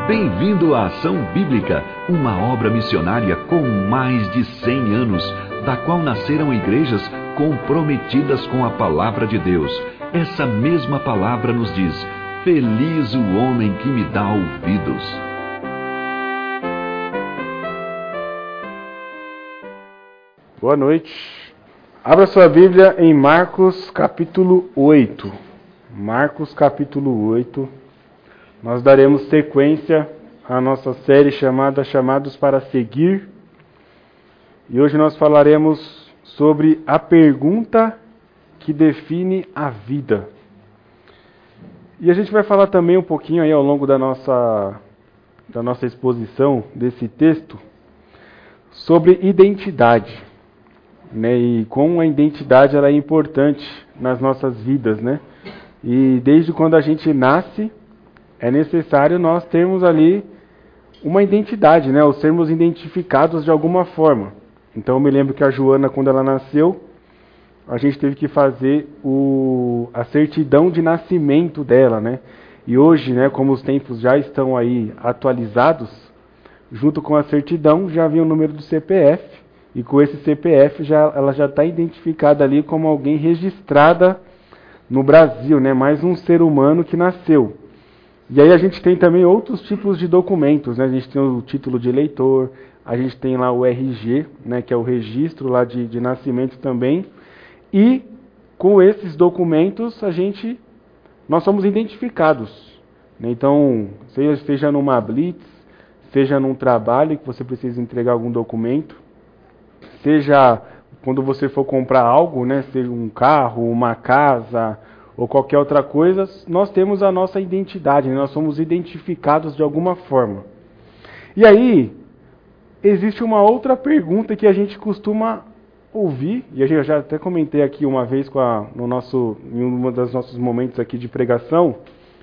Bem-vindo à Ação Bíblica, uma obra missionária com mais de 100 anos, da qual nasceram igrejas comprometidas com a palavra de Deus. Essa mesma palavra nos diz: feliz o homem que me dá ouvidos. Boa noite. Abra sua Bíblia em Marcos capítulo 8. Marcos capítulo 8. Nós daremos sequência à nossa série chamada Chamados para Seguir. E hoje nós falaremos sobre a pergunta que define a vida. E a gente vai falar também um pouquinho aí ao longo da nossa exposição desse texto sobre identidade, né? E como a identidade ela é importante nas nossas vidas, né? E desde quando a gente nasce, é necessário nós termos ali uma identidade, né? Ou sermos identificados de alguma forma. Então eu me lembro que a Joana, quando ela nasceu, a gente teve que fazer a certidão de nascimento dela, né? E hoje, né, como os tempos já estão aí atualizados, junto com a certidão já vem o número do CPF, e com esse CPF ela já está identificada ali como alguém registrada no Brasil, né? Mais um ser humano que nasceu. E aí a gente tem também outros tipos de documentos, né? A gente tem o título de eleitor, a gente tem lá o RG, né, que é o registro lá de nascimento também. E com esses documentos nós somos identificados, né? Então, seja numa blitz, seja num trabalho que você precisa entregar algum documento, seja quando você for comprar algo, né, seja um carro, uma casa ou qualquer outra coisa, nós temos a nossa identidade, né? Nós somos identificados de alguma forma. E aí, existe uma outra pergunta que a gente costuma ouvir, e eu já até comentei aqui uma vez em um dos nossos momentos aqui de pregação,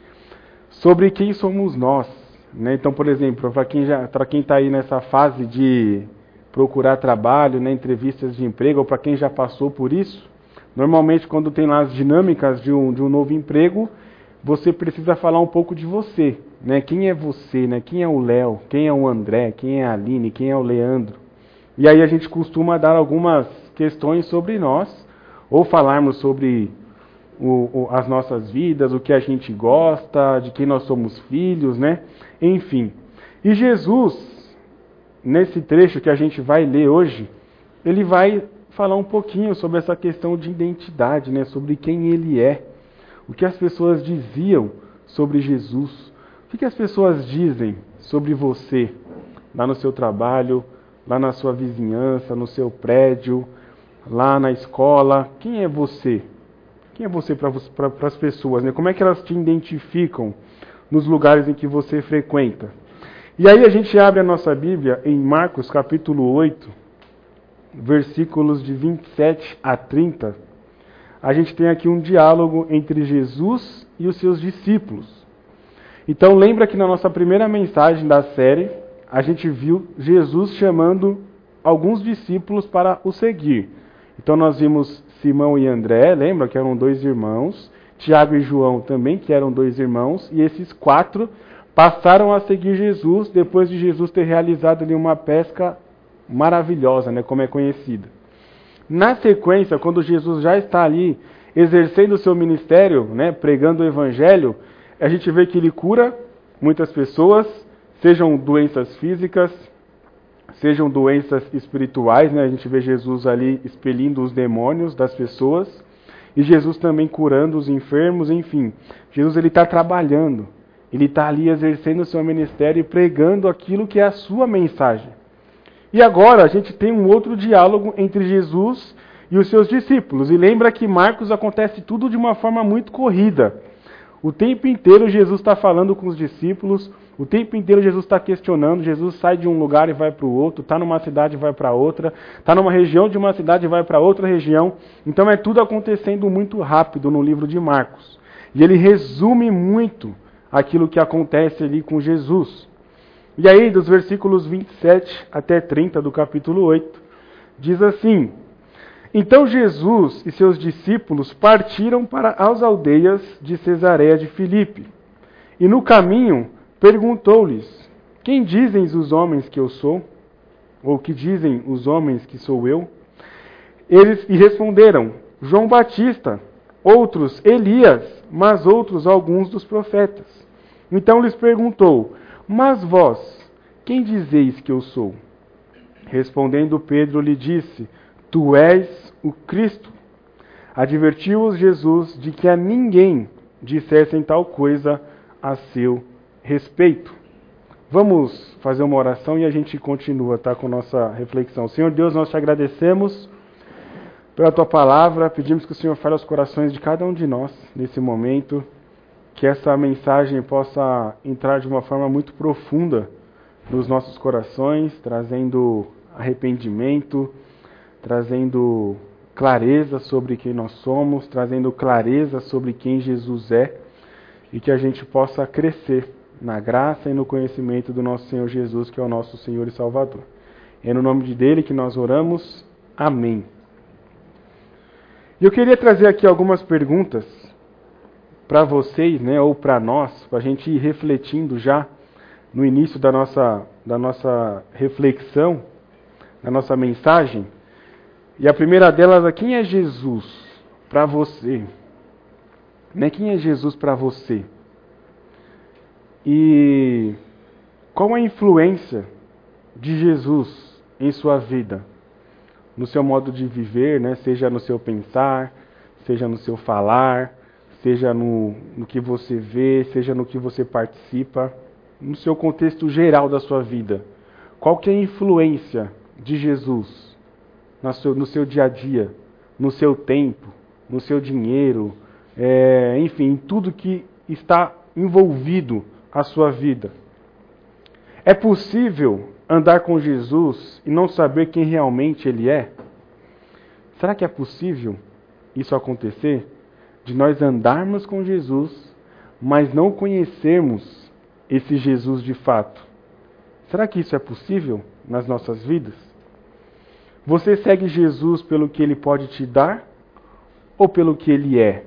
sobre quem somos nós, né? Então, por exemplo, para quem está aí nessa fase de procurar trabalho, né, entrevistas de emprego, ou para quem já passou por isso, normalmente quando tem lá as dinâmicas de um novo emprego, você precisa falar um pouco de você, né? Quem é você, né? Quem é o Léo, quem é o André, quem é a Aline, quem é o Leandro. E aí a gente costuma dar algumas questões sobre nós, ou falarmos sobre as nossas vidas, o que a gente gosta, de quem nós somos filhos, né? Enfim. E Jesus, nesse trecho que a gente vai ler hoje, ele vai falar um pouquinho sobre essa questão de identidade, né? Sobre quem ele é, o que as pessoas diziam sobre Jesus, o que as pessoas dizem sobre você, lá no seu trabalho, lá na sua vizinhança, no seu prédio, lá na escola. Quem é você? Quem é você para as pessoas, né? Como é que elas te identificam nos lugares em que você frequenta? E aí a gente abre a nossa Bíblia em Marcos capítulo 8, versículos de 27 a 30. A gente tem aqui um diálogo entre Jesus e os seus discípulos. Então lembra que na nossa primeira mensagem da série, a gente viu Jesus chamando alguns discípulos para o seguir. Então nós vimos Simão e André, lembra que eram 2 irmãos, Tiago e João também, que eram 2 irmãos, e esses 4 passaram a seguir Jesus depois de Jesus ter realizado ali uma pesca maravilhosa, né, como é conhecida. Na sequência, quando Jesus já está ali exercendo o seu ministério, né, pregando o evangelho, a gente vê que ele cura muitas pessoas, sejam doenças físicas, sejam doenças espirituais, né? A gente vê Jesus ali expelindo os demônios das pessoas, e Jesus também curando os enfermos, enfim. Jesus ele está trabalhando, ele está ali exercendo o seu ministério e pregando aquilo que é a sua mensagem. E agora a gente tem um outro diálogo entre Jesus e os seus discípulos. E lembra que Marcos acontece tudo de uma forma muito corrida. O tempo inteiro Jesus está falando com os discípulos, o tempo inteiro Jesus está questionando, Jesus sai de um lugar e vai para o outro, está numa cidade e vai para outra, está numa região de uma cidade e vai para outra região. Então é tudo acontecendo muito rápido no livro de Marcos. E ele resume muito aquilo que acontece ali com Jesus. E aí, dos versículos 27 até 30 do capítulo 8, diz assim: Então Jesus e seus discípulos partiram para as aldeias de Cesareia de Filipe. E no caminho perguntou-lhes: quem dizem os homens que eu sou? Ou que dizem os homens que sou eu? Eles lhe responderam: João Batista, outros Elias, mas outros alguns dos profetas. Então lhes perguntou: mas vós, quem dizeis que eu sou? Respondendo Pedro lhe disse: tu és o Cristo. Advertiu-os Jesus de que a ninguém dissessem tal coisa a seu respeito. Vamos fazer uma oração e a gente continua, tá, com nossa reflexão. Senhor Deus, nós te agradecemos pela tua palavra, pedimos que o Senhor fale aos corações de cada um de nós nesse momento, que essa mensagem possa entrar de uma forma muito profunda nos nossos corações, trazendo arrependimento, trazendo clareza sobre quem nós somos, trazendo clareza sobre quem Jesus é, e que a gente possa crescer na graça e no conhecimento do nosso Senhor Jesus, que é o nosso Senhor e Salvador. É no nome dele que nós oramos. Amém. E eu queria trazer aqui algumas perguntas para vocês, né, ou para nós, para a gente ir refletindo já no início da nossa reflexão, da nossa mensagem. E a primeira delas é: quem é Jesus para você? Né? Quem é Jesus para você? E qual a influência de Jesus em sua vida? No seu modo de viver, né? Seja no seu pensar, seja no seu falar, seja no que você vê, seja no que você participa, no seu contexto geral da sua vida. Qual que é a influência de Jesus no seu dia a dia, no seu tempo, no seu dinheiro, enfim, em tudo que está envolvido a sua vida? É possível andar com Jesus e não saber quem realmente Ele é? Será que é possível isso acontecer? De nós andarmos com Jesus, mas não conhecermos esse Jesus de fato? Será que isso é possível nas nossas vidas? Você segue Jesus pelo que Ele pode te dar ou pelo que Ele é?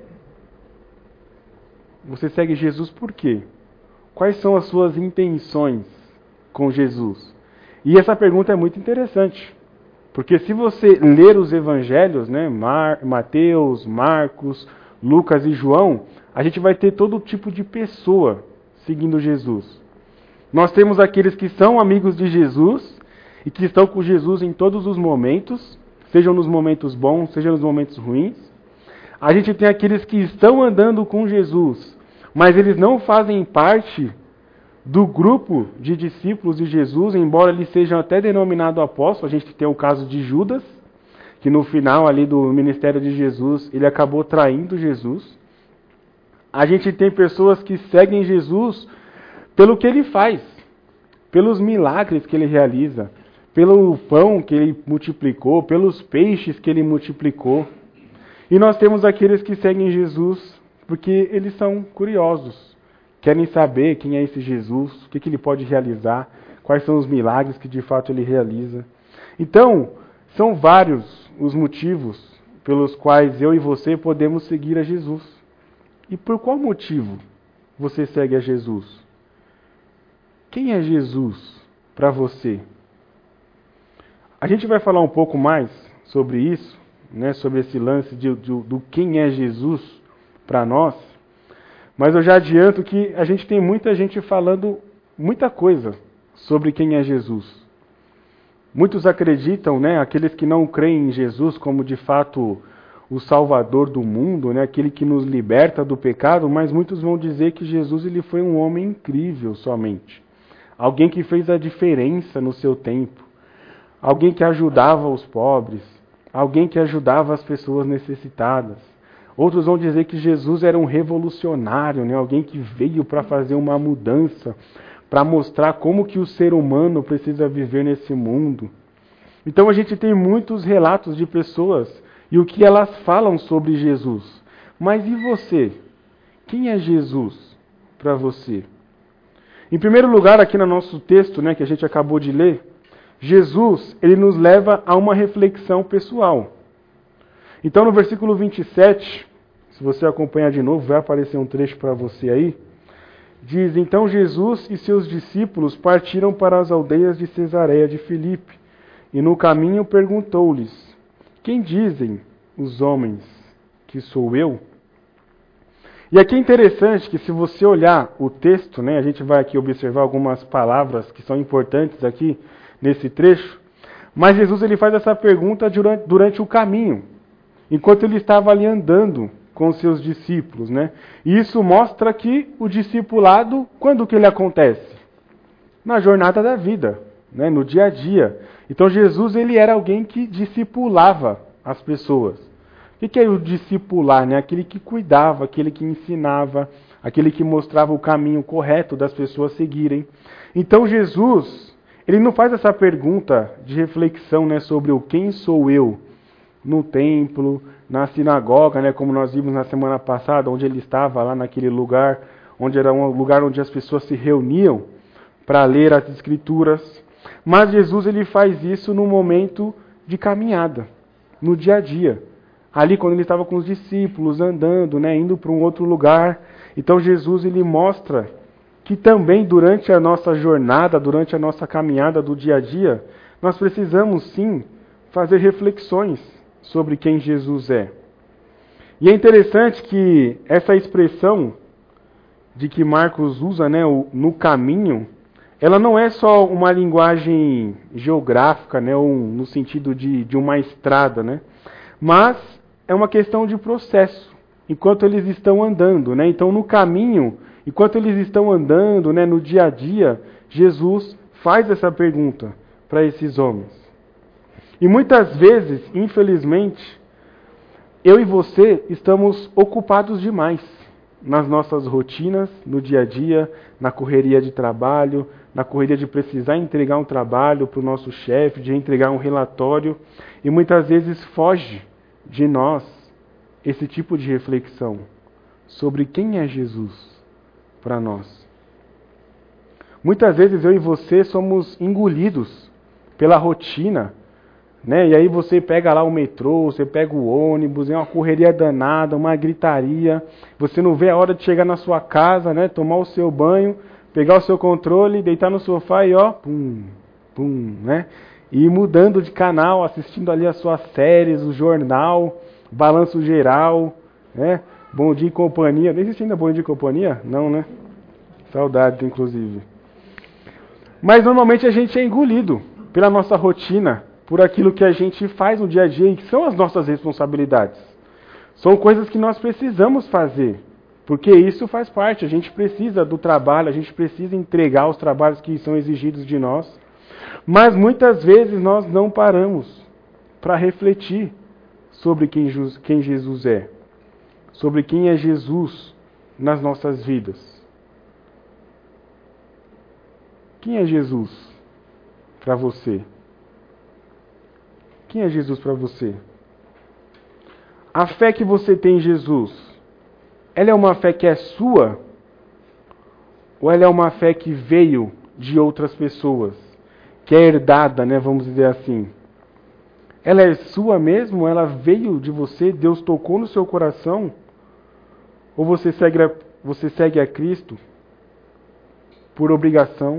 Você segue Jesus por quê? Quais são as suas intenções com Jesus? E essa pergunta é muito interessante, porque se você ler os evangelhos, né, Mateus, Marcos, Lucas e João, a gente vai ter todo tipo de pessoa seguindo Jesus. Nós temos aqueles que são amigos de Jesus e que estão com Jesus em todos os momentos, sejam nos momentos bons, sejam nos momentos ruins. A gente tem aqueles que estão andando com Jesus, mas eles não fazem parte do grupo de discípulos de Jesus, embora eles sejam até denominados apóstolos. A gente tem o caso de Judas, que no final ali do ministério de Jesus, ele acabou traindo Jesus. A gente tem pessoas que seguem Jesus pelo que ele faz, pelos milagres que ele realiza, pelo pão que ele multiplicou, pelos peixes que ele multiplicou. E nós temos aqueles que seguem Jesus porque eles são curiosos, querem saber quem é esse Jesus, o que ele pode realizar, quais são os milagres que de fato ele realiza. Então, são vários os motivos pelos quais eu e você podemos seguir a Jesus. E por qual motivo você segue a Jesus? Quem é Jesus para você? A gente vai falar um pouco mais sobre isso, né, sobre esse lance do quem é Jesus para nós, mas eu já adianto que a gente tem muita gente falando muita coisa sobre quem é Jesus. Muitos acreditam, né, aqueles que não creem em Jesus como de fato o Salvador do mundo, né, aquele que nos liberta do pecado, mas muitos vão dizer que Jesus ele foi um homem incrível somente. Alguém que fez a diferença no seu tempo. Alguém que ajudava os pobres. Alguém que ajudava as pessoas necessitadas. Outros vão dizer que Jesus era um revolucionário, né, alguém que veio para fazer uma mudança, para mostrar como que o ser humano precisa viver nesse mundo. Então a gente tem muitos relatos de pessoas e o que elas falam sobre Jesus. Mas e você? Quem é Jesus para você? Em primeiro lugar, aqui no nosso texto, né, que a gente acabou de ler, Jesus ele nos leva a uma reflexão pessoal. Então no versículo 27, se você acompanhar de novo, vai aparecer um trecho para você aí. diz: Então Jesus e seus discípulos partiram para as aldeias de Cesareia de Filipe, e no caminho perguntou-lhes: Quem dizem os homens que sou eu? E aqui é interessante que, se você olhar o texto, né, a gente vai aqui observar algumas palavras que são importantes aqui nesse trecho, mas Jesus ele faz essa pergunta durante o caminho, enquanto ele estava ali andando com os seus discípulos, né? E isso mostra que o discipulado, quando que ele acontece? Na jornada da vida, né? No dia a dia. Então Jesus ele era alguém que discipulava as pessoas. O que é o discipular, né? Aquele que cuidava, aquele que ensinava, aquele que mostrava o caminho correto das pessoas seguirem. Então Jesus, ele não faz essa pergunta de reflexão, né, sobre o quem sou eu no templo, na sinagoga, né, como nós vimos na semana passada, onde ele estava lá naquele lugar, onde era um lugar onde as pessoas se reuniam para ler as escrituras. Mas Jesus ele faz isso no momento de caminhada, no dia a dia. Ali quando ele estava com os discípulos, andando, né, indo para um outro lugar. Então Jesus ele mostra que também durante a nossa jornada, durante a nossa caminhada do dia a dia, nós precisamos sim fazer reflexões sobre quem Jesus é. E é interessante que essa expressão de que Marcos usa, né, no caminho, ela não é só uma linguagem geográfica, né, ou no sentido de uma estrada, né, mas é uma questão de processo, enquanto eles estão andando, né? Então, no caminho, enquanto eles estão andando, né, no dia a dia, Jesus faz essa pergunta para esses homens. E muitas vezes, infelizmente, eu e você estamos ocupados demais nas nossas rotinas, no dia a dia, na correria de trabalho, na correria de precisar entregar um trabalho para o nosso chefe, de entregar um relatório, e muitas vezes foge de nós esse tipo de reflexão sobre quem é Jesus para nós. Muitas vezes eu e você somos engolidos pela rotina, né? E aí você pega lá o metrô, você pega o ônibus, é uma correria danada, uma gritaria, você não vê a hora de chegar na sua casa, né? Tomar o seu banho, pegar o seu controle, deitar no sofá e ó, pum, pum, né? E ir mudando de canal, assistindo ali as suas séries, o jornal, balanço geral, né? Bom Dia e Companhia. Nem existe ainda Bom Dia e Companhia? Não, né? Saudades, inclusive. Mas normalmente a gente é engolido pela nossa rotina, por aquilo que a gente faz no dia a dia e que são as nossas responsabilidades. São coisas que nós precisamos fazer, porque isso faz parte. A gente precisa do trabalho, a gente precisa entregar os trabalhos que são exigidos de nós. Mas muitas vezes nós não paramos para refletir sobre quem Jesus é, sobre quem é Jesus nas nossas vidas. Quem é Jesus para você? Quem é Jesus para você? A fé que você tem em Jesus, ela é uma fé que é sua? Ou ela é uma fé que veio de outras pessoas? Que é herdada, né, vamos dizer assim. Ela é sua mesmo? Ela veio de você? Deus tocou no seu coração? Ou você segue a Cristo por obrigação?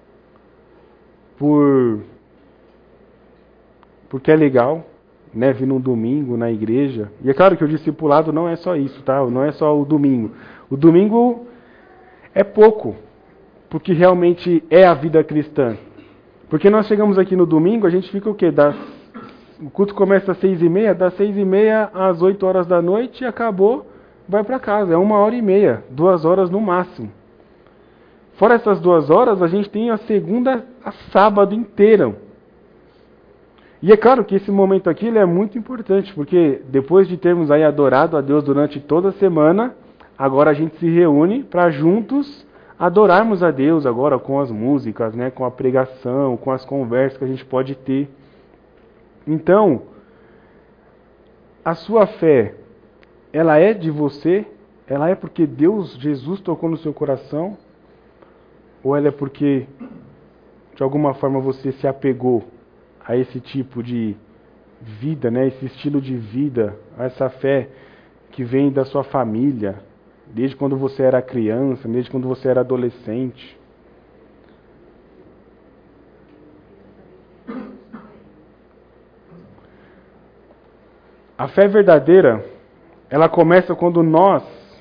Porque é legal, né, vir num domingo na igreja. E é claro que o discipulado não é só isso, tá? Não é só o domingo. O domingo é pouco, porque realmente é a vida cristã. Porque nós chegamos aqui no domingo, a gente fica o quê? O culto começa às 6h30, das 6h30 às 8 horas da noite, e acabou, vai para casa. É 1h30, 2 horas no máximo. Fora essas 2 horas, a gente tem a segunda a sábado inteiro. E é claro que esse momento aqui ele é muito importante, porque depois de termos aí adorado a Deus durante toda a semana, agora a gente se reúne para juntos adorarmos a Deus agora com as músicas, né, com a pregação, com as conversas que a gente pode ter. Então, a sua fé, ela é de você? Ela é porque Jesus tocou no seu coração? Ou ela é porque, de alguma forma, você se apegou a esse tipo de vida, né, esse estilo de vida, a essa fé que vem da sua família, desde quando você era criança, desde quando você era adolescente. A fé verdadeira, ela começa quando nós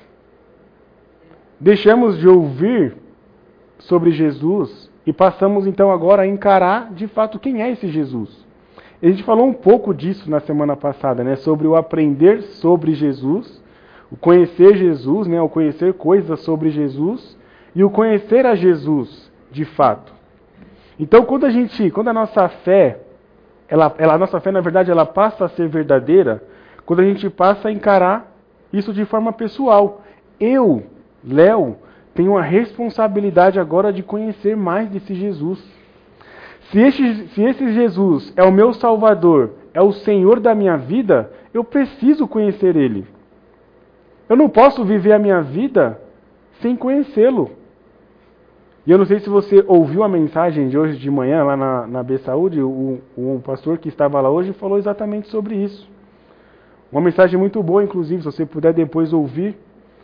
deixamos de ouvir sobre Jesus e passamos então agora a encarar de fato quem é esse Jesus. A gente falou um pouco disso na semana passada, né? Sobre o aprender sobre Jesus, o conhecer Jesus, né? O conhecer coisas sobre Jesus e o conhecer a Jesus de fato. Então, quando a nossa fé, a nossa fé na verdade ela passa a ser verdadeira, quando a gente passa a encarar isso de forma pessoal. Eu, Léo, tenho a responsabilidade agora de conhecer mais desse Jesus. Se esse Jesus é o meu Salvador, é o Senhor da minha vida, eu preciso conhecer Ele. Eu não posso viver a minha vida sem conhecê-lo. E eu não sei se você ouviu a mensagem de hoje de manhã lá na B Saúde, o pastor que estava lá hoje falou exatamente sobre isso. Uma mensagem muito boa, inclusive, se você puder depois ouvir.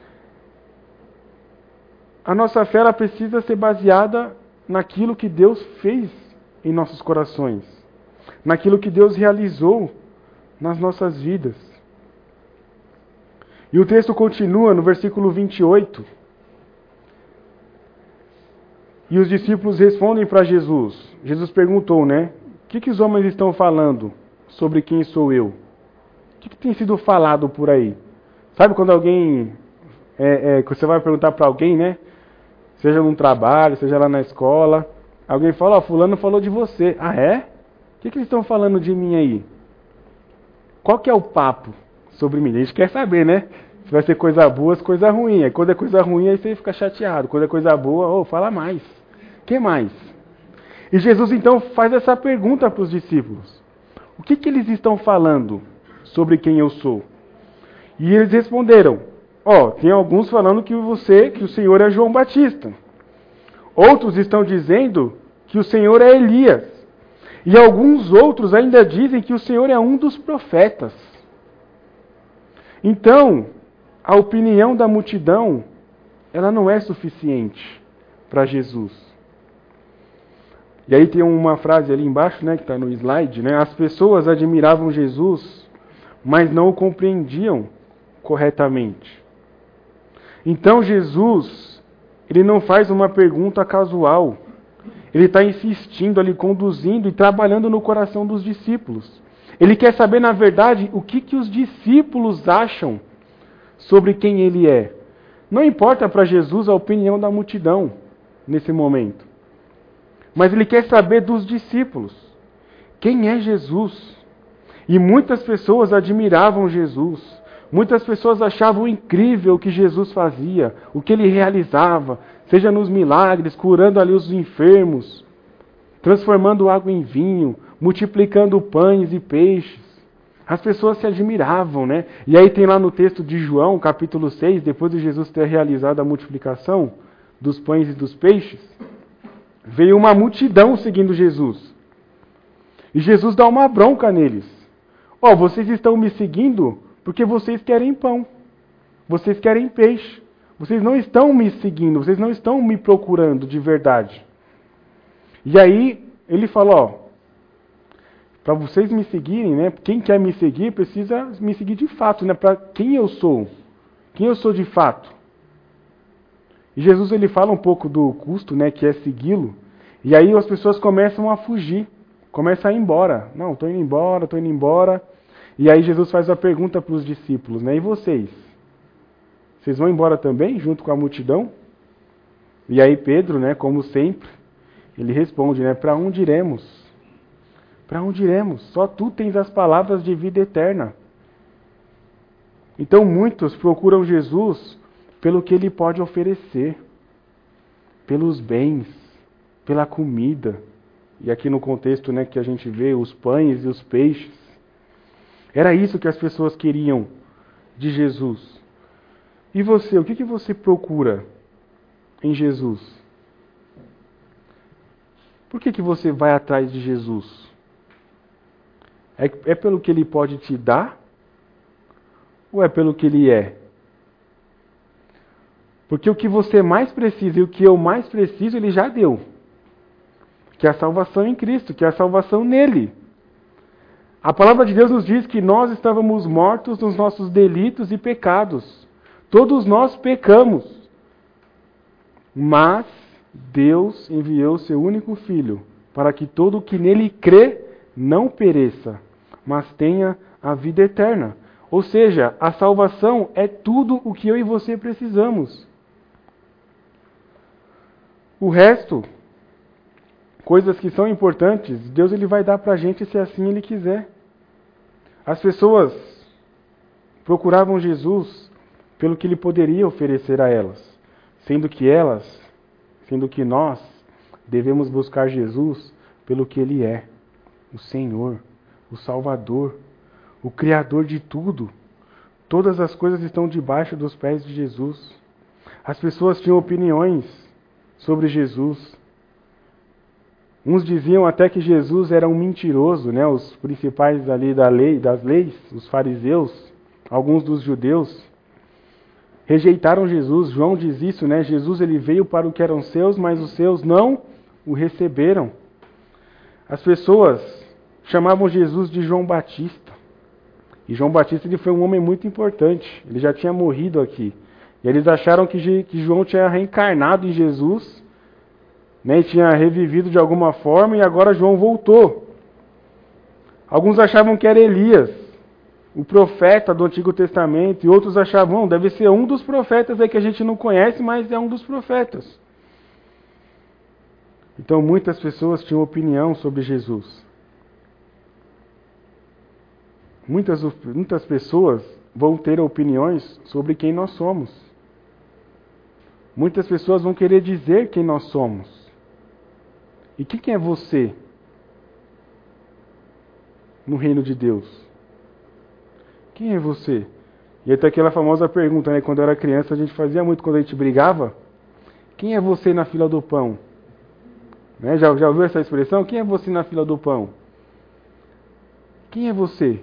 A nossa fé ela precisa ser baseada naquilo que Deus fez em nossos corações, naquilo que Deus realizou nas nossas vidas. E o texto continua no versículo 28. E os discípulos respondem para Jesus. Jesus perguntou, né? O que os homens estão falando sobre quem sou eu? O que tem sido falado por aí? Sabe quando alguém... que você vai perguntar para alguém, né? Seja num trabalho, seja lá na escola... Alguém fala, fulano falou de você. Ah, é? O que eles estão falando de mim aí? Qual que é o papo sobre mim? A gente quer saber, né? Se vai ser coisa boa, se coisa ruim. Aí quando é coisa ruim, aí você fica chateado. Quando é coisa boa, fala mais. O que mais? E Jesus então faz essa pergunta para os discípulos. O que eles estão falando sobre quem eu sou? E eles responderam, tem alguns falando que o Senhor é João Batista. Outros estão dizendo que o Senhor é Elias. E alguns outros ainda dizem que o Senhor é um dos profetas. Então, a opinião da multidão, ela não é suficiente para Jesus. E aí tem uma frase ali embaixo, né, que está no slide, né? As pessoas admiravam Jesus, mas não o compreendiam corretamente. Então Jesus... Ele não faz uma pergunta casual. Ele está insistindo ali, conduzindo e trabalhando no coração dos discípulos. Ele quer saber, na verdade, o que os discípulos acham sobre quem ele é. Não importa para Jesus a opinião da multidão nesse momento. Mas ele quer saber dos discípulos. Quem é Jesus? E muitas pessoas admiravam Jesus. Muitas pessoas achavam incrível o que Jesus fazia, o que ele realizava, seja nos milagres, curando ali os enfermos, transformando água em vinho, multiplicando pães e peixes. As pessoas se admiravam, né? E aí tem lá no texto de João, capítulo 6, depois de Jesus ter realizado a multiplicação dos pães e dos peixes, veio uma multidão seguindo Jesus. E Jesus dá uma bronca neles. Vocês estão me seguindo porque vocês querem pão, vocês querem peixe, vocês não estão me seguindo, vocês não estão me procurando de verdade. E aí ele fala, para vocês me seguirem, né? Quem quer me seguir precisa me seguir de fato, né? Para quem eu sou de fato. E Jesus ele fala um pouco do custo, né? Que é segui-lo. E aí as pessoas começam a fugir, começam a ir embora. Não, estou indo embora. E aí Jesus faz a pergunta para os discípulos, né? E vocês? Vocês vão embora também, junto com a multidão? E aí Pedro, né, como sempre, ele responde, né? Para onde iremos? Para onde iremos? Só tu tens as palavras de vida eterna. Então muitos procuram Jesus pelo que ele pode oferecer, pelos bens, pela comida. E aqui no contexto, né, que a gente vê os pães e os peixes. Era isso que as pessoas queriam de Jesus. E você, o que você procura em Jesus? Por que você vai atrás de Jesus? É pelo que ele pode te dar? Ou é pelo que ele é? Porque o que você mais precisa e o que eu mais preciso, Ele já deu. Que é a salvação em Cristo, que é a salvação nele. A palavra de Deus nos diz que nós estávamos mortos nos nossos delitos e pecados. Todos nós pecamos. Mas Deus enviou seu único Filho, para que todo o que nele crê não pereça, mas tenha a vida eterna. Ou seja, a salvação é tudo o que eu e você precisamos. O resto, coisas que são importantes, Deus ele vai dar para a gente se assim Ele quiser. As pessoas procuravam Jesus pelo que Ele poderia oferecer a elas, sendo que nós devemos buscar Jesus pelo que Ele é, o Senhor, o Salvador, o Criador de tudo. Todas as coisas estão debaixo dos pés de Jesus. As pessoas tinham opiniões sobre Jesus. Uns diziam até que Jesus era um mentiroso, né? Os principais ali das leis, os fariseus, alguns dos judeus, rejeitaram Jesus. João diz isso, né? Jesus ele veio para o que eram seus, mas os seus não o receberam. As pessoas chamavam Jesus de João Batista. E João Batista ele foi um homem muito importante. Ele já tinha morrido aqui. E eles acharam que João tinha reencarnado em Jesus, né, e tinha revivido de alguma forma, e agora João voltou. Alguns achavam que era Elias, o profeta do Antigo Testamento, e outros achavam, deve ser um dos profetas aí que a gente não conhece, mas é um dos profetas. Então muitas pessoas tinham opinião sobre Jesus. Muitas pessoas vão ter opiniões sobre quem nós somos. Muitas pessoas vão querer dizer quem nós somos. E quem é você no reino de Deus? Quem é você? E até aquela famosa pergunta, né? Quando eu era criança, a gente fazia muito quando a gente brigava. Quem é você na fila do pão? Né? Já ouviu essa expressão? Quem é você na fila do pão? Quem é você?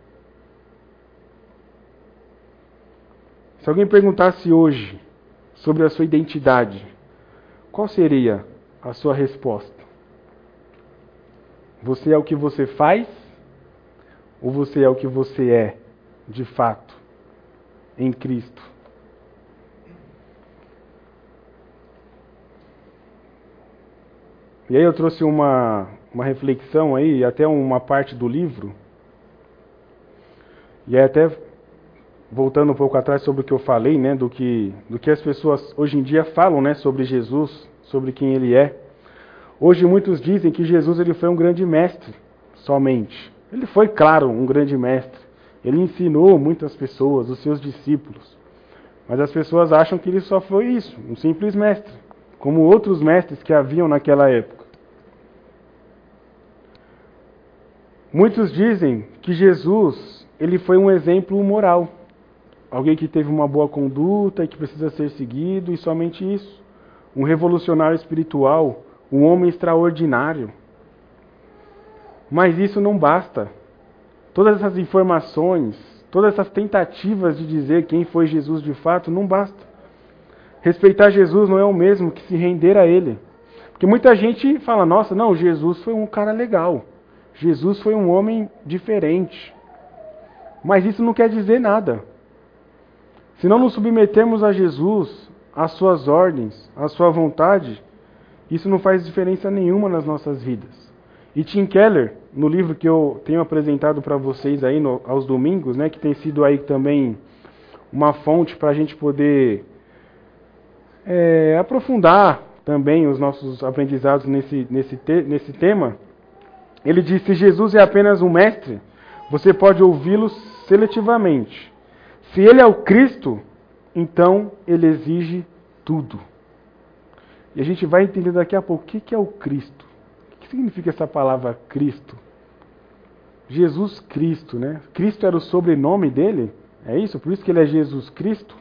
Se alguém perguntasse hoje sobre a sua identidade, qual seria a sua resposta? Você é o que você faz? Ou você é o que você é, de fato, em Cristo? E aí eu trouxe uma reflexão aí, até uma parte do livro, e aí até voltando um pouco atrás sobre o que eu falei, né, do que as pessoas hoje em dia falam, né, sobre Jesus, sobre quem Ele é. Hoje muitos dizem que Jesus ele foi um grande mestre, somente. Ele foi, claro, um grande mestre. Ele ensinou muitas pessoas, os seus discípulos. Mas as pessoas acham que ele só foi isso, um simples mestre, como outros mestres que haviam naquela época. Muitos dizem que Jesus ele foi um exemplo moral. Alguém que teve uma boa conduta e que precisa ser seguido, e somente isso. Um revolucionário espiritual, um homem extraordinário. Mas isso não basta. Todas essas informações, todas essas tentativas de dizer quem foi Jesus de fato, não basta. Respeitar Jesus não é o mesmo que se render a Ele. Porque muita gente fala, nossa, não, Jesus foi um cara legal. Jesus foi um homem diferente. Mas isso não quer dizer nada. Se não nos submetermos a Jesus, às suas ordens, à sua vontade, isso não faz diferença nenhuma nas nossas vidas. E Tim Keller, no livro que eu tenho apresentado para vocês aí aos domingos, né, que tem sido aí também uma fonte para a gente poder aprofundar também os nossos aprendizados nesse tema, ele diz, se Jesus é apenas um mestre, você pode ouvi-lo seletivamente. Se ele é o Cristo, então ele exige tudo. E a gente vai entender daqui a pouco o que é o Cristo. O que significa essa palavra Cristo? Jesus Cristo, né? Cristo era o sobrenome dele? É isso? Por isso que ele é Jesus Cristo?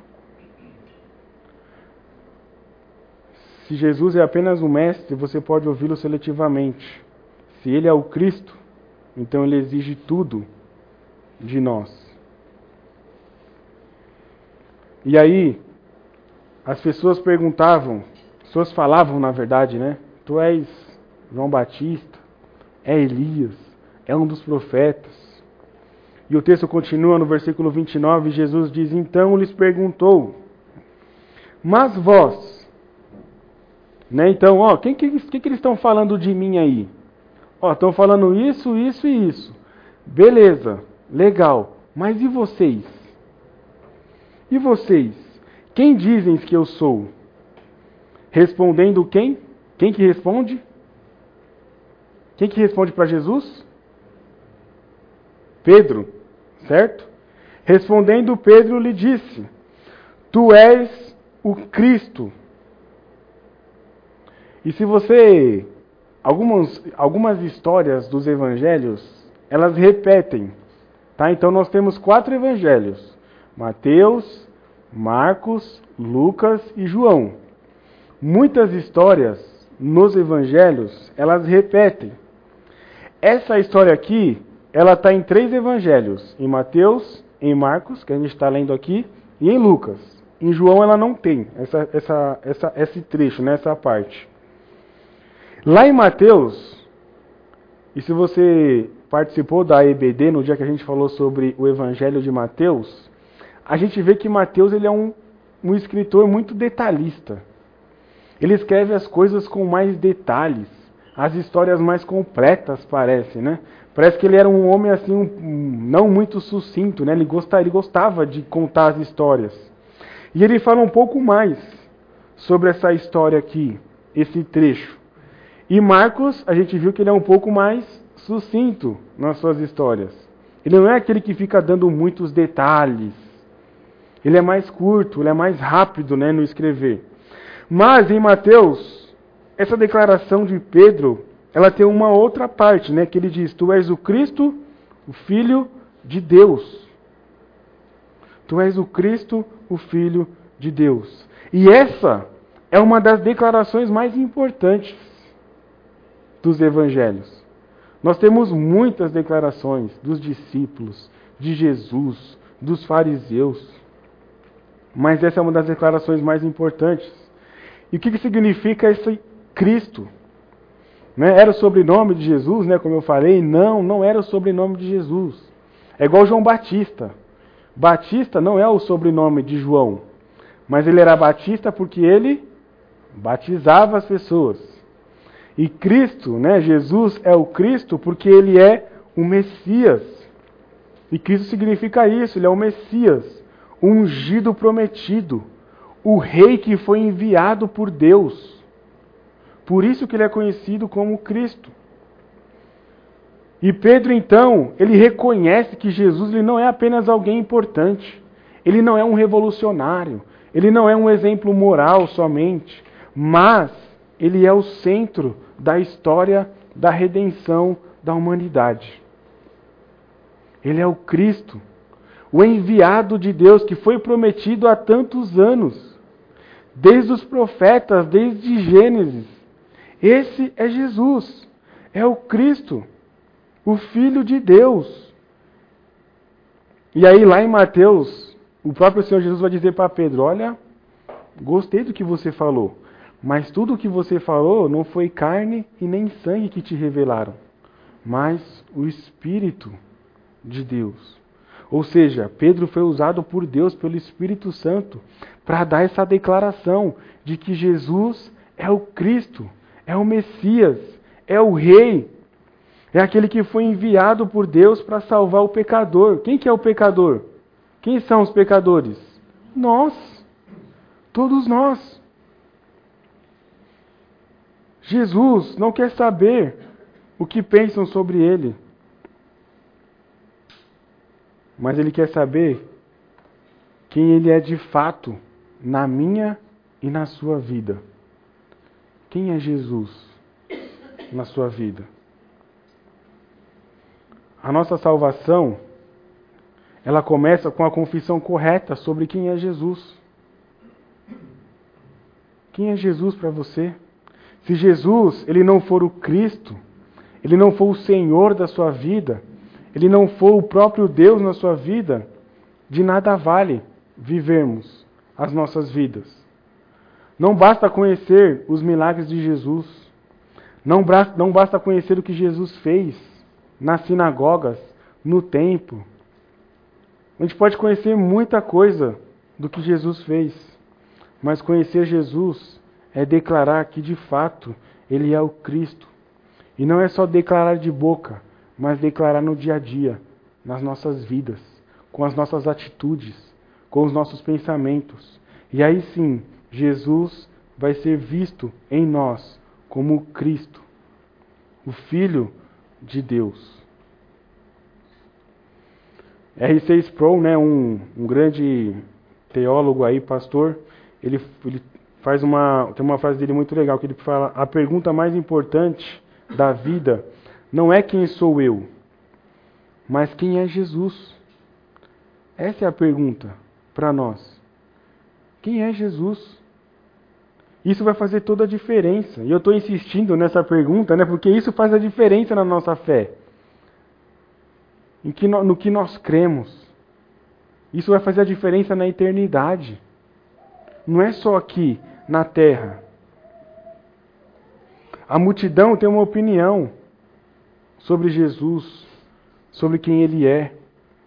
Se Jesus é apenas um mestre, você pode ouvi-lo seletivamente. Se ele é o Cristo, então ele exige tudo de nós. E aí, as pessoas perguntavam, as pessoas falavam na verdade, né? Tu és João Batista, é Elias, é um dos profetas. E o texto continua no versículo 29, Jesus diz, então lhes perguntou, mas vós, né? Então, o que eles estão falando de mim aí? Estão falando isso, isso e isso. Beleza, legal, mas e vocês? E vocês? Quem dizem que eu sou? Respondendo quem? Quem que responde? Quem que responde para Jesus? Pedro, certo? Respondendo, Pedro lhe disse, tu és o Cristo. E se você... Algumas histórias dos evangelhos, elas repetem. Tá? Então nós temos 4 evangelhos. Mateus, Marcos, Lucas e João. Muitas histórias nos evangelhos, elas repetem. Essa história aqui, ela está em 3 evangelhos. Em Mateus, em Marcos, que a gente está lendo aqui, e em Lucas. Em João ela não tem esse trecho, né, essa parte. Lá em Mateus, e se você participou da EBD no dia que a gente falou sobre o Evangelho de Mateus, a gente vê que Mateus ele é um escritor muito detalhista. Ele escreve as coisas com mais detalhes, as histórias mais completas, parece, né? Parece que ele era um homem assim, não muito sucinto, né? Ele gostava de contar as histórias. E ele fala um pouco mais sobre essa história aqui, esse trecho. E Marcos, a gente viu que ele é um pouco mais sucinto nas suas histórias. Ele não é aquele que fica dando muitos detalhes. Ele é mais curto, ele é mais rápido, né, no escrever. Mas em Mateus, essa declaração de Pedro, ela tem uma outra parte, né, que ele diz, tu és o Cristo, o Filho de Deus. Tu és o Cristo, o Filho de Deus. E essa é uma das declarações mais importantes dos evangelhos. Nós temos muitas declarações dos discípulos, de Jesus, dos fariseus. Mas essa é uma das declarações mais importantes. E o que significa esse Cristo? Né? Era o sobrenome de Jesus, né? Como eu falei? Não era o sobrenome de Jesus. É igual João Batista. Batista não é o sobrenome de João. Mas ele era Batista porque ele batizava as pessoas. E Cristo, né, Jesus é o Cristo porque ele é o Messias. E Cristo significa isso, ele é o Messias, o ungido prometido, o rei que foi enviado por Deus. Por isso que ele é conhecido como Cristo. E Pedro, então, ele reconhece que Jesus ele não é apenas alguém importante. Ele não é um revolucionário. Ele não é um exemplo moral somente. Mas ele é o centro da história da redenção da humanidade. Ele é o Cristo, o enviado de Deus que foi prometido há tantos anos, desde os profetas, desde Gênesis. Esse é Jesus, é o Cristo, o Filho de Deus. E aí lá em Mateus, o próprio Senhor Jesus vai dizer para Pedro, olha, gostei do que você falou. Mas tudo o que você falou não foi carne e nem sangue que te revelaram, mas o Espírito de Deus. Ou seja, Pedro foi usado por Deus, pelo Espírito Santo, para dar essa declaração de que Jesus é o Cristo, é o Messias, é o Rei, é aquele que foi enviado por Deus para salvar o pecador. Quem que é o pecador? Quem são os pecadores? Nós, todos nós. Jesus não quer saber o que pensam sobre ele, mas ele quer saber quem ele é de fato na minha e na sua vida. Quem é Jesus na sua vida? A nossa salvação, ela começa com a confissão correta sobre quem é Jesus. Quem é Jesus para você? Se Jesus, ele não for o Cristo, ele não for o Senhor da sua vida, ele não for o próprio Deus na sua vida, de nada vale vivermos as nossas vidas. Não basta conhecer os milagres de Jesus. Não basta conhecer o que Jesus fez nas sinagogas, no templo. A gente pode conhecer muita coisa do que Jesus fez, mas conhecer Jesus é declarar que de fato Ele é o Cristo. E não é só declarar de boca, mas declarar no dia a dia, nas nossas vidas, com as nossas atitudes, com os nossos pensamentos. E aí sim, Jesus vai ser visto em nós como o Cristo, o Filho de Deus. R.C. Sproul, né, um grande teólogo aí, pastor, ele tem uma frase dele muito legal, que ele fala: a pergunta mais importante da vida não é quem sou eu, mas quem é Jesus. Essa é a pergunta para nós. Quem é Jesus? Isso vai fazer toda a diferença. E eu estou insistindo nessa pergunta, né, porque isso faz a diferença na nossa fé. No que nós cremos. Isso vai fazer a diferença na eternidade. Não é só aqui, na terra. A multidão tem uma opinião sobre Jesus, sobre quem Ele é.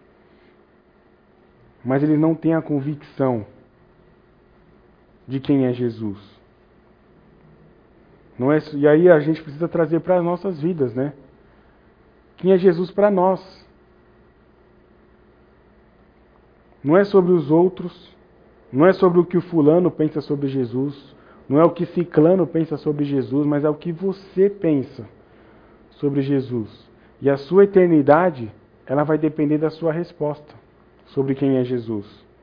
Mas eles não têm a convicção de quem é Jesus. Não é, e aí a gente precisa trazer para as nossas vidas, né? Quem é Jesus para nós? Não é sobre os outros, não é sobre o que o fulano pensa sobre Jesus, não é o que ciclano pensa sobre Jesus, mas é o que você pensa sobre Jesus. E a sua eternidade, ela vai depender da sua resposta sobre quem é Jesus.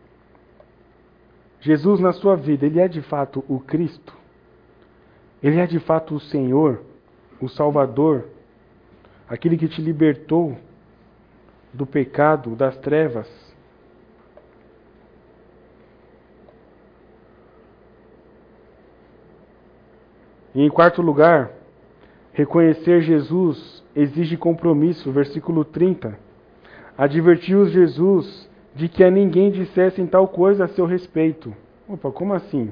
Jesus na sua vida, Ele é de fato o Cristo? Ele é de fato o Senhor, o Salvador, aquele que te libertou do pecado, das trevas? E em quarto lugar, reconhecer Jesus exige compromisso. Versículo 30. Advertiu-os Jesus de que a ninguém dissessem tal coisa a seu respeito. Opa, como assim?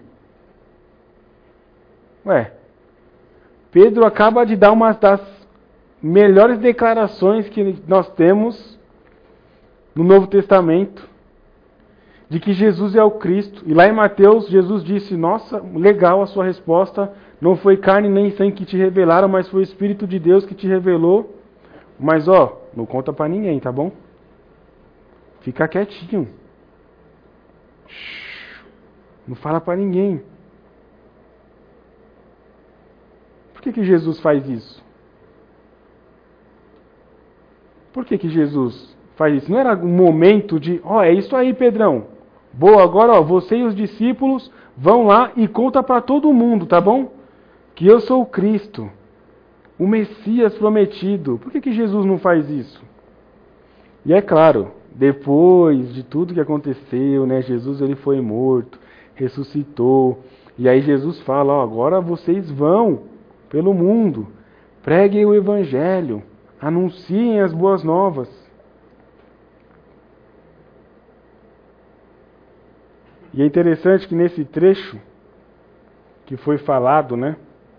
Pedro acaba de dar uma das melhores declarações que nós temos no Novo Testamento, de que Jesus é o Cristo. E lá em Mateus, Jesus disse: nossa, legal a sua resposta, não foi carne nem sangue que te revelaram, mas foi o Espírito de Deus que te revelou. Mas não conta para ninguém, tá bom? Fica quietinho. Não fala para ninguém. Por que Jesus faz isso? Por que Jesus faz isso? Não era um momento de, é isso aí, Pedrão. Boa, agora você e os discípulos vão lá e conta para todo mundo, tá bom? Que eu sou o Cristo, o Messias prometido. Por que Jesus não faz isso? E é claro, depois de tudo que aconteceu, né, Jesus ele foi morto, ressuscitou, e aí Jesus fala: agora vocês vão pelo mundo, preguem o Evangelho, anunciem as boas novas. E é interessante que nesse trecho que foi falado, né,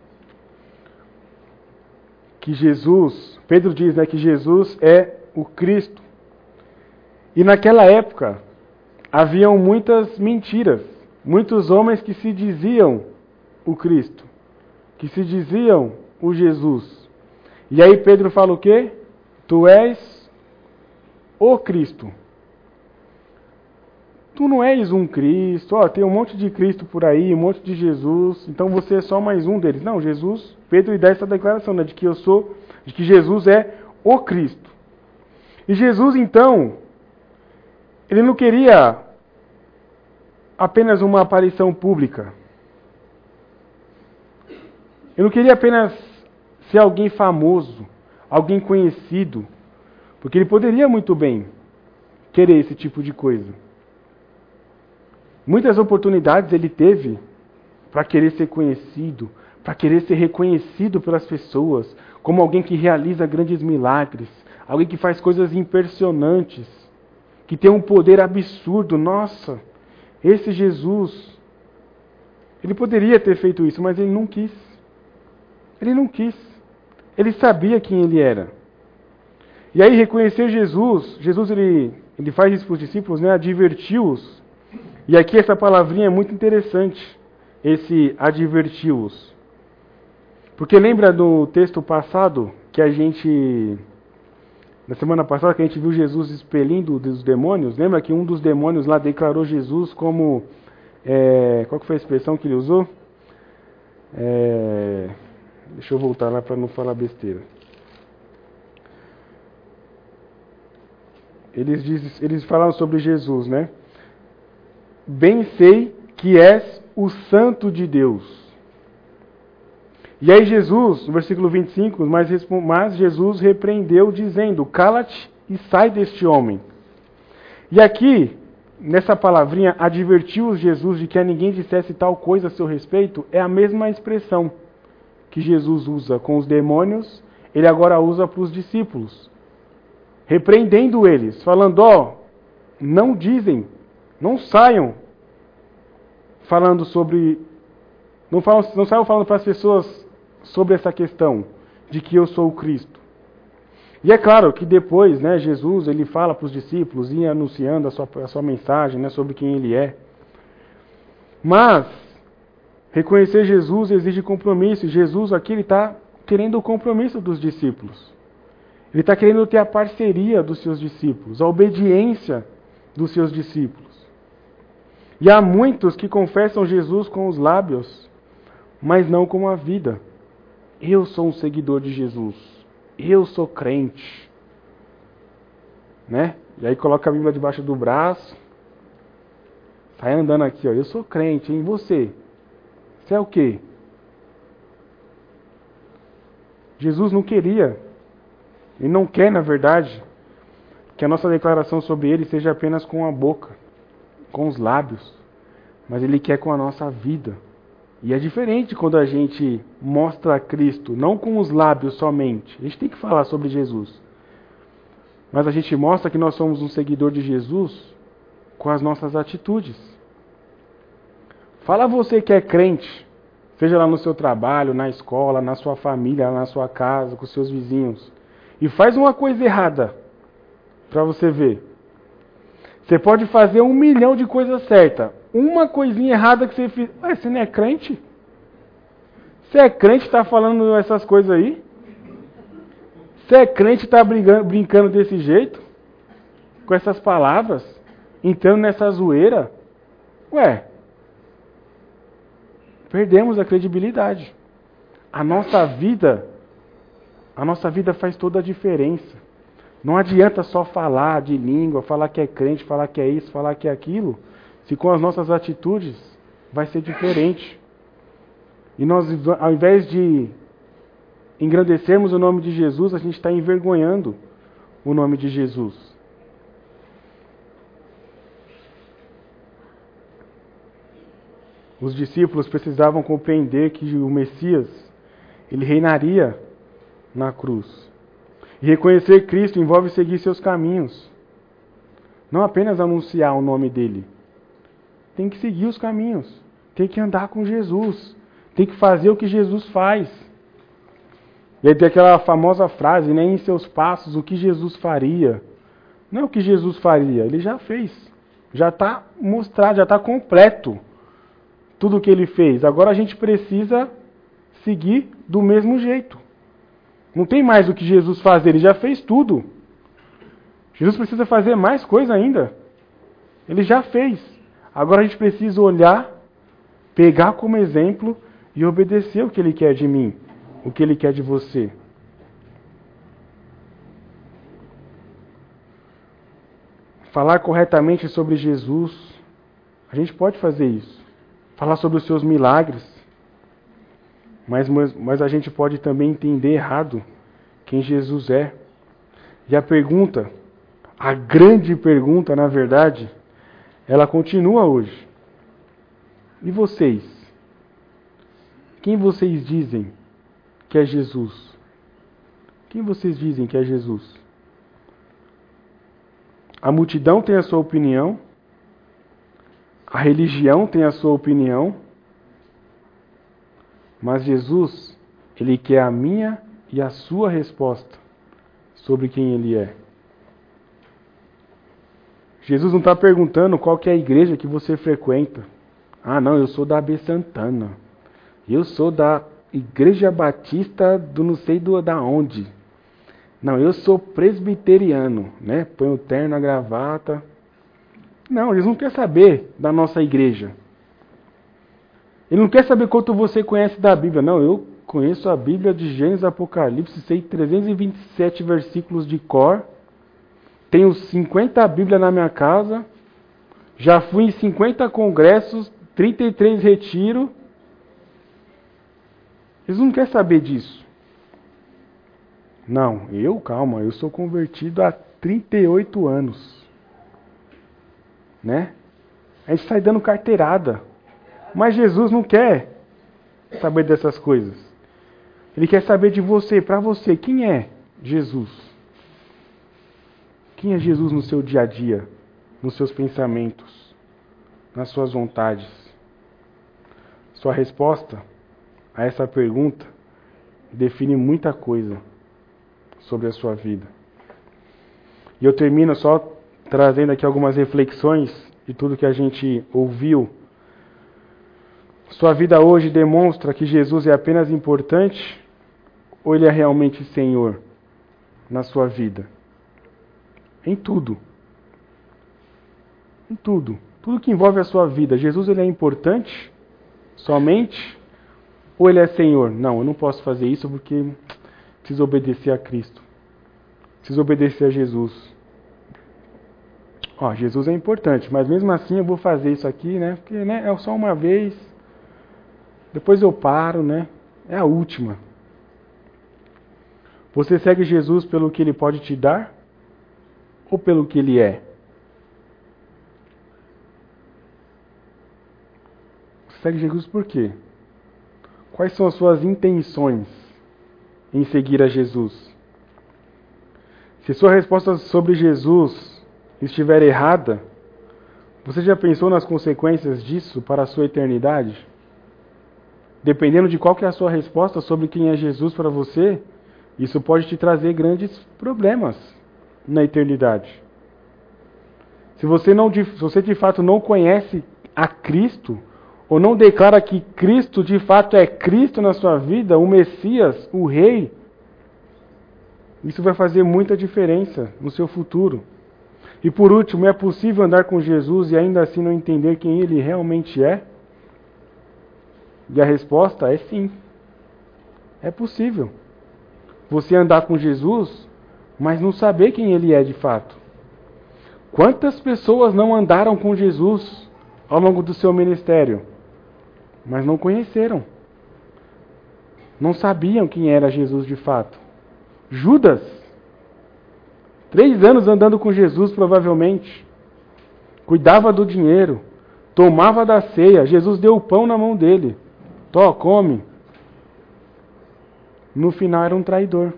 que Jesus, Pedro diz, né, que Jesus é o Cristo. E naquela época haviam muitas mentiras, muitos homens que se diziam o Cristo, que se diziam o Jesus. E aí Pedro fala o quê? Tu és o Cristo. Tu não és um Cristo, tem um monte de Cristo por aí, um monte de Jesus, então você é só mais um deles. Não, Jesus, Pedro dá essa declaração, né, de que Jesus é o Cristo. E Jesus, então, ele não queria apenas uma aparição pública. Ele não queria apenas ser alguém famoso, alguém conhecido, porque ele poderia muito bem querer esse tipo de coisa. Muitas oportunidades ele teve para querer ser conhecido, para querer ser reconhecido pelas pessoas, como alguém que realiza grandes milagres, alguém que faz coisas impressionantes, que tem um poder absurdo. Nossa, esse Jesus, Ele poderia ter feito isso, mas ele não quis. Ele não quis. Ele sabia quem ele era. E aí reconhecer Jesus, ele faz isso para os discípulos, né? Advertiu-os. E aqui essa palavrinha é muito interessante, esse advertiu-os. Porque lembra do texto passado, na semana passada, que a gente viu Jesus expelindo os demônios? Lembra que um dos demônios lá declarou Jesus como, qual que foi a expressão que ele usou? Deixa eu voltar lá para não falar besteira. Eles falaram sobre Jesus, né? Bem sei que és o Santo de Deus. E aí Jesus, no versículo 25, mas Jesus repreendeu dizendo, cala-te e sai deste homem. E aqui, nessa palavrinha, advertiu Jesus de que a ninguém dissesse tal coisa a seu respeito, é a mesma expressão que Jesus usa com os demônios, ele agora usa para os discípulos. Repreendendo eles, falando, não dizem, não saiam falando sobre, não saiam falando para as pessoas sobre essa questão de que eu sou o Cristo. E é claro que depois, né, Jesus, ele fala para os discípulos, ia anunciando a sua mensagem, né, sobre quem ele é. Mas, reconhecer Jesus exige compromisso. Jesus aqui, ele está querendo o compromisso dos discípulos. Ele está querendo ter a parceria dos seus discípulos, a obediência dos seus discípulos. E há muitos que confessam Jesus com os lábios, mas não com a vida. Eu sou um seguidor de Jesus. Eu sou crente. Né? E aí coloca a Bíblia debaixo do braço. Sai andando aqui, eu sou crente, hein? Você? Você é o quê? Jesus não queria. Ele não quer, na verdade, que a nossa declaração sobre ele seja apenas com a boca, com os lábios, mas ele quer com a nossa vida. E é diferente quando a gente mostra a Cristo, não com os lábios somente. A gente tem que falar sobre Jesus. Mas a gente mostra que nós somos um seguidor de Jesus com as nossas atitudes. Fala você que é crente, seja lá no seu trabalho, na escola, na sua família, na sua casa, com seus vizinhos. E faz uma coisa errada, para você ver. Você pode fazer 1 milhão de coisas certas. Uma coisinha errada que você fez. Você não é crente? Você é crente e está falando essas coisas aí? Você é crente e está brincando desse jeito? Com essas palavras? Entrando nessa zoeira? Perdemos a credibilidade. A nossa vida faz toda a diferença. Não adianta só falar de língua, falar que é crente, falar que é isso, falar que é aquilo, se com as nossas atitudes vai ser diferente. E nós, ao invés de engrandecermos o nome de Jesus, a gente está envergonhando o nome de Jesus. Os discípulos precisavam compreender que o Messias, ele reinaria na cruz. E reconhecer Cristo envolve seguir seus caminhos. Não apenas anunciar o nome dele. Tem que seguir os caminhos. Tem que andar com Jesus. Tem que fazer o que Jesus faz. E aí tem aquela famosa frase, né? Em seus passos, o que Jesus faria. Não é o que Jesus faria, ele já fez. Já está mostrado, já está completo tudo o que ele fez. Agora a gente precisa seguir do mesmo jeito. Não tem mais o que Jesus fazer, ele já fez tudo. Jesus precisa fazer mais coisa ainda. Ele já fez. Agora a gente precisa olhar, pegar como exemplo e obedecer o que ele quer de mim, o que ele quer de você. Falar corretamente sobre Jesus, a gente pode fazer isso. Falar sobre os seus milagres. Mas a gente pode também entender errado quem Jesus é. E a pergunta, a grande pergunta, na verdade, ela continua hoje. E vocês? Quem vocês dizem que é Jesus? Quem vocês dizem que é Jesus? A multidão tem a sua opinião, a religião tem a sua opinião, Mas Jesus, Ele quer a minha e a sua resposta sobre quem Ele é. Jesus não está perguntando qual que é a igreja que você frequenta. Ah, não, eu sou da AB Santana. Eu sou da Igreja Batista do não sei da onde. Não, eu sou presbiteriano, né? Põe o terno, a gravata. Não, Jesus não quer saber da nossa igreja. Ele não quer saber quanto você conhece da Bíblia. Não, eu conheço a Bíblia de Gênesis e Apocalipse, sei 327 versículos de cor. Tenho 50 Bíblias na minha casa. Já fui em 50 congressos, 33 retiros. Eles não querem saber disso. Não, calma, eu sou convertido há 38 anos. Né? A gente sai dando carteirada. Mas Jesus não quer saber dessas coisas. Ele quer saber de você, para você, quem é Jesus? Quem é Jesus no seu dia a dia, nos seus pensamentos, nas suas vontades? Sua resposta a essa pergunta define muita coisa sobre a sua vida. E eu termino só trazendo aqui algumas reflexões de tudo que a gente ouviu. Sua vida hoje demonstra que Jesus é apenas importante ou Ele é realmente Senhor na sua vida? Em tudo. Em tudo. Tudo que envolve a sua vida. Jesus, Ele é importante somente ou Ele é Senhor? Não, eu não posso fazer isso porque preciso obedecer a Cristo. Preciso obedecer a Jesus. Jesus é importante, mas mesmo assim eu vou fazer isso aqui, né? Porque é só uma vez. Depois eu paro, né? É a última. Você segue Jesus pelo que Ele pode te dar? Ou pelo que Ele é? Você segue Jesus por quê? Quais são as suas intenções em seguir a Jesus? Se sua resposta sobre Jesus estiver errada, você já pensou nas consequências disso para a sua eternidade? Dependendo de qual que é a sua resposta sobre quem é Jesus para você, isso pode te trazer grandes problemas na eternidade. Se você de fato não conhece a Cristo, ou não declara que Cristo de fato é Cristo na sua vida, o Messias, o Rei, isso vai fazer muita diferença no seu futuro. E por último, é possível andar com Jesus e ainda assim não entender quem Ele realmente é? E a resposta é sim. É possível. Você andar com Jesus, mas não saber quem Ele é de fato. Quantas pessoas não andaram com Jesus ao longo do seu ministério, mas não conheceram? Não sabiam quem era Jesus de fato. Judas, 3 anos andando com Jesus provavelmente, cuidava do dinheiro, tomava da ceia, Jesus deu o pão na mão dele. Come. No final era um traidor.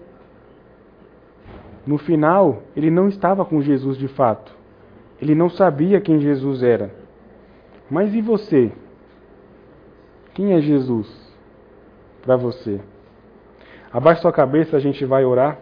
No final, ele não estava com Jesus de fato. Ele não sabia quem Jesus era. Mas e você? Quem é Jesus para você? Abaixe sua cabeça, a gente vai orar.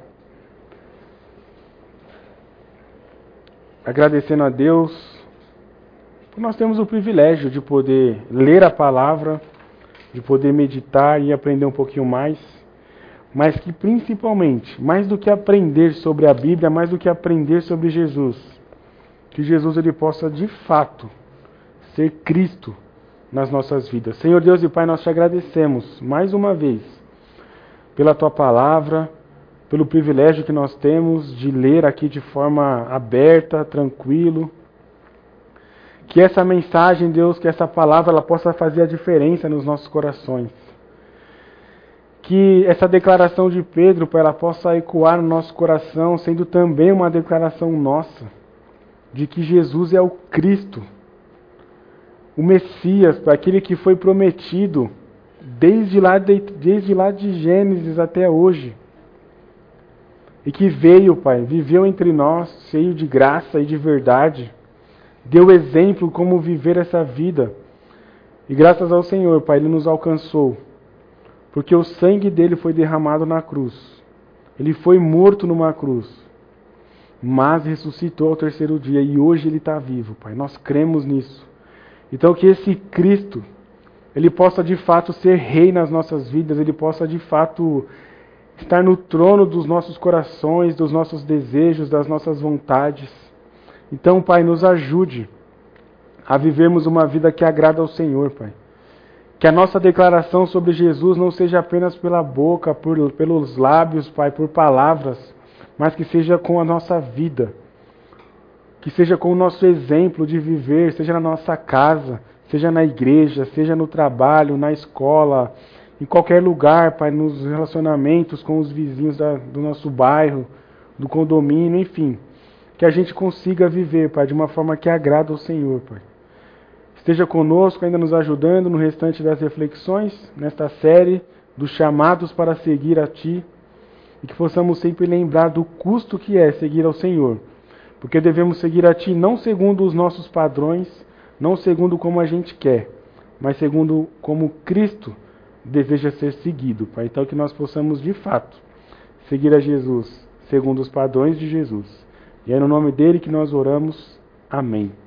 Agradecendo a Deus, por nós temos o privilégio de poder ler a palavra, de poder meditar e aprender um pouquinho mais, mas que principalmente, mais do que aprender sobre a Bíblia, mais do que aprender sobre Jesus, que Jesus ele possa de fato ser Cristo nas nossas vidas. Senhor Deus e Pai, nós te agradecemos mais uma vez pela tua palavra, pelo privilégio que nós temos de ler aqui de forma aberta, tranquilo. Que essa mensagem, Deus, que essa palavra ela possa fazer a diferença nos nossos corações. Que essa declaração de Pedro, Pai, ela possa ecoar no nosso coração, sendo também uma declaração nossa, de que Jesus é o Cristo, o Messias, Pai, aquele que foi prometido desde lá de Gênesis até hoje. E que veio, Pai, viveu entre nós, cheio de graça e de verdade. Deu exemplo como viver essa vida. E graças ao Senhor, Pai, Ele nos alcançou porque o sangue dele foi derramado na cruz. Ele foi morto numa cruz, mas ressuscitou ao terceiro dia, e hoje ele está vivo, Pai. Nós cremos nisso. Então que esse Cristo, ele possa de fato ser rei nas nossas vidas, ele possa de fato estar no trono dos nossos corações, dos nossos desejos, das nossas vontades. Então, Pai, nos ajude a vivermos uma vida que agrada ao Senhor, Pai. Que a nossa declaração sobre Jesus não seja apenas pela boca, pelos lábios, Pai, por palavras, mas que seja com a nossa vida. Que seja com o nosso exemplo de viver, seja na nossa casa, seja na igreja, seja no trabalho, na escola, em qualquer lugar, Pai, nos relacionamentos com os vizinhos do nosso bairro, do condomínio, enfim. Que a gente consiga viver, Pai, de uma forma que agrada ao Senhor, Pai. Esteja conosco, ainda nos ajudando no restante das reflexões, nesta série dos chamados para seguir a Ti, e que possamos sempre lembrar do custo que é seguir ao Senhor, porque devemos seguir a Ti não segundo os nossos padrões, não segundo como a gente quer, mas segundo como Cristo deseja ser seguido, Pai. Então que nós possamos de fato seguir a Jesus segundo os padrões de Jesus. E é no nome dele que nós oramos. Amém.